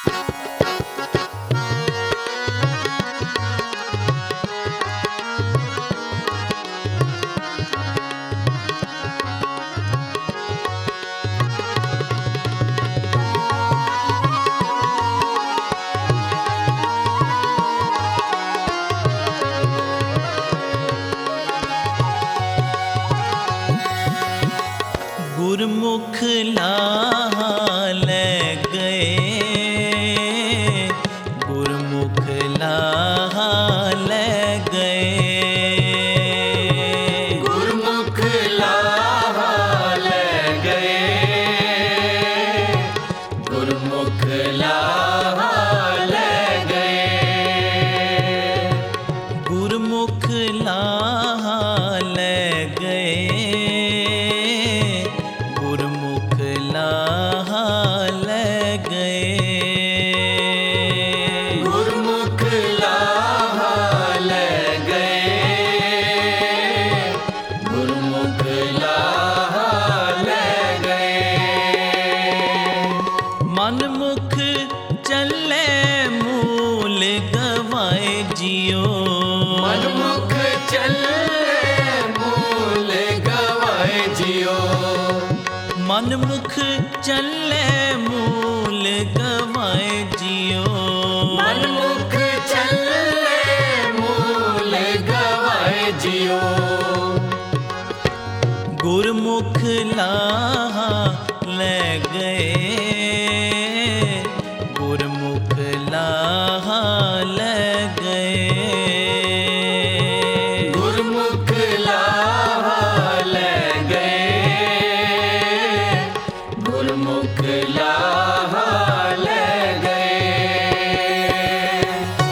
गुरमुख लाल गए, गुरमुख लाल गए, गुरमुख लाल गए, गुरमुख लाल गए, गुरमुख लाल गए, गुरमुख लाल गए, गुरमुख लाल गए, गुरमुख लाल गए। मनमुख चले मूल गवाए जियो, मनमुख चले मूल गवाए जियो, मनमुख चले मूल गवाए जियो, मनमुख चले मूल गवाए जियो। गुरमुख लाल गए, गुरमुख लाल गए, गुरमुख लाल गए, गुरमुख लाल गए।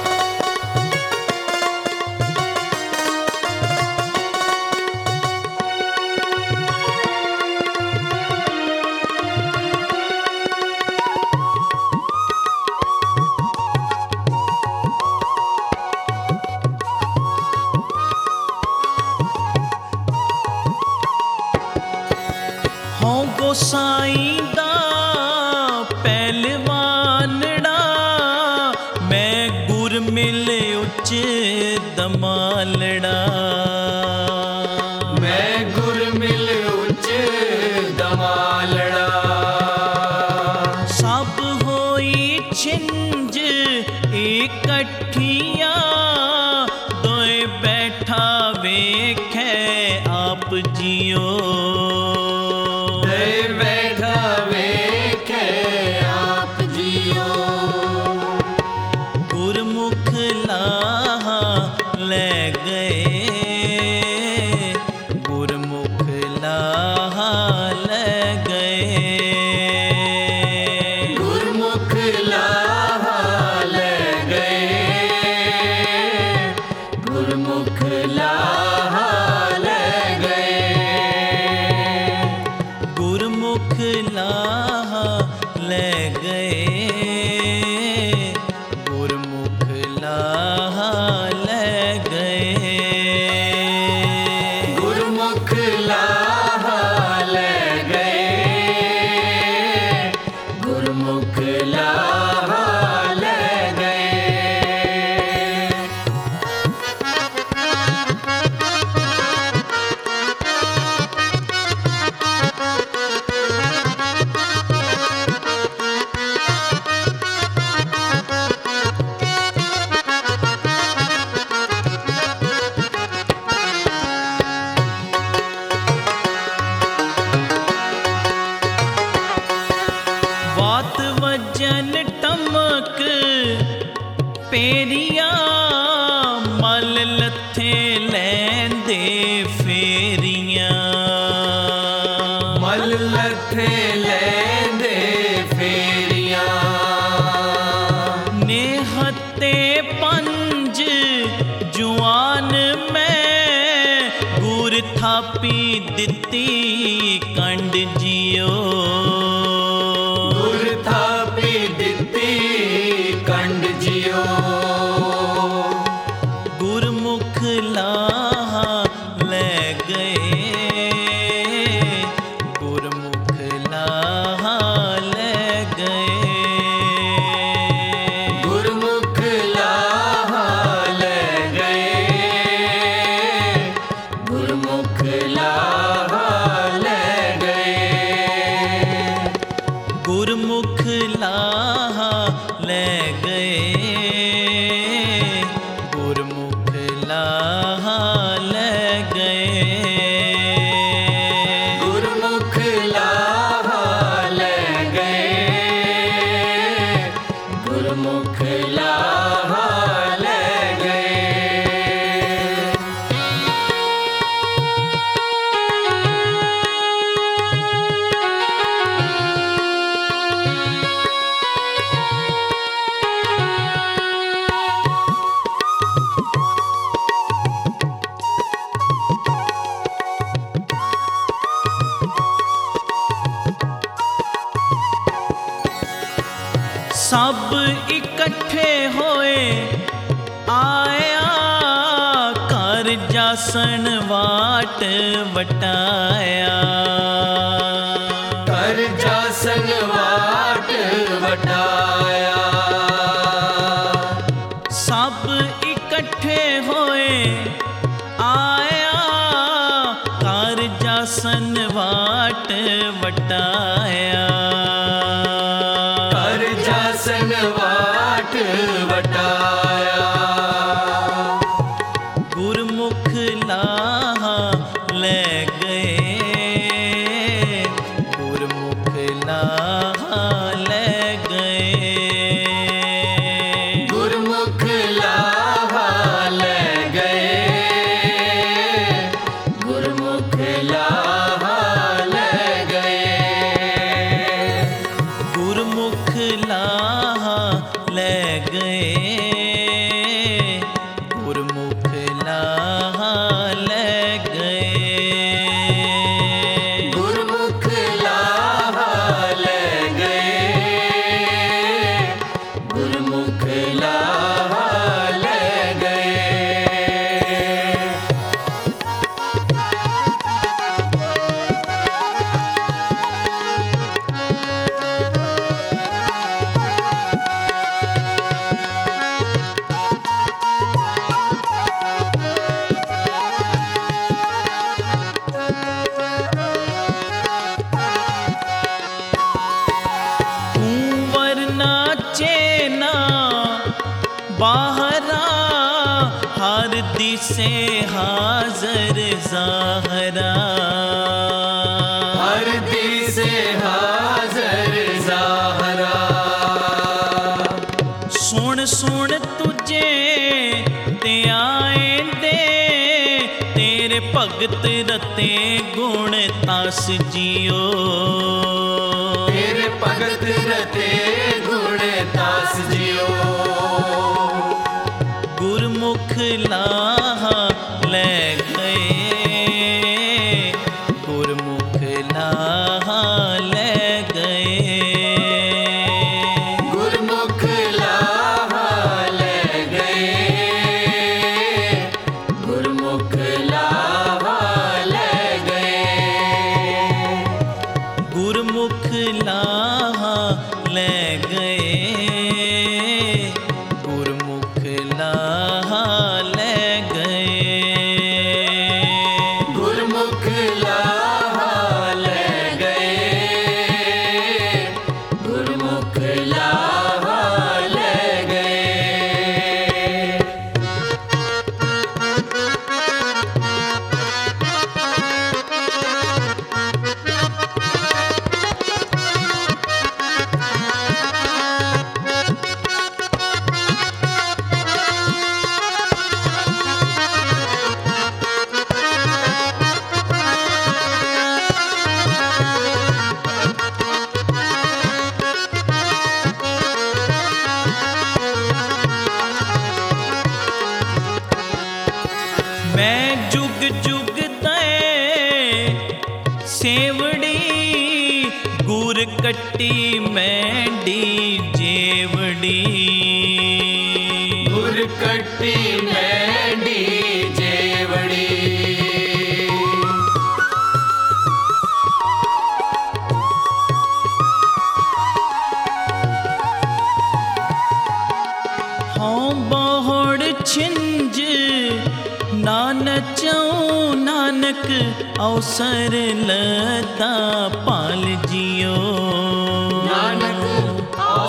हों गोसाई दा पहलवानड़ा, मैं गुर मिल उच्च दमालड़ा, मैं गुर मिल उच्च दमालड़ा, सब होई छिंज इकट्ठिया, दोए बैठा वेखे आप जियो, दे बैठा वेखे आप जियो। गुरमुख लाल गए, गुरमुख लाल गए, गुरमुख लाल गए, गुरमुख लाल गए, गुरमुख लाल गए, गुरमुख लाल गए, गुरमुख लाल गए, गुरमुख लाल गए। वात वजन टमक पेरिया, मल लथे लैंदे फेरियां, मल लथे लैंदे फेरियां, नेहते पंज जुआन मैं, गुर थापी दिती कंड जियो, गुर थापी दिती कंड जियो। गुरमुख लाहा ले गए, गुरमुख लाहा ले गए, गुरमुख लाहा ले गए, गुरमुख लाहा ले गए। सब इकट्ठे होए आया, कर जासन वाट वटाया, कर जासन वाट वटाया। सब इकट्ठे होए आया, कर जासन वाट वटाया, कर जासन वाट वटाया। गुरमुख लाहा ले गए, गुरमुख लाहा ले गए, गुरमुख लाहा ले गए, गुरमुख लाहा ले गए, गुरमुख लाहा ले गए, गुरमुख लाहा ले गए, गुरमुख लाहा ले गए, गुरमुख लाहा ले गए। कुंवर नाचे ना बाहरा, हर दिसे हाजर ज़ाहरा, हर दिसे हाजर ज़ाहरा। सुन सुन तुझे ते आए दे, तेरे भगत रते गुण तास जियो, तेरे भगत रते गुण तास जियो। गुरमुख लाहा ले गए, गुरमुख लाहा ले गए, गुरमुख लाहा ले गए, गुरमुख लाहा ले गए, गुरमुख लाहा ले गए, गुरमुख लाहा ले गए, गुरमुख लाहा ले गए, गुरमुख लाहा ले गए। मैं जुग जुग दे सेवड़ी, गुर कट्टी मैंडी जेवड़ी, गुर कट्टी मैंडी जेवड़ी। हों बोहड़ छिंज नानचऊं नानक अवसर लता पाल जियो, नानक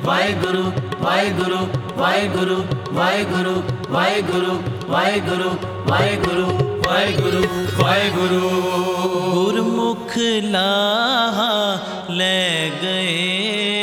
ਵਾਹਿਗੁਰੂ ਵਾਹਿਗੁਰੂ ਵਾਹਿਗੁਰੂ ਵਾਹਿਗੁਰੂ ਵਾਹਿਗੁਰੂ ਵਾਹਿਗੁਰੂ ਵਾਹਿਗੁਰੂ ਵਾਹਿਗੁਰੂ ਵਾਹਿਗੁਰੂ गुरमुख लाहा ले गए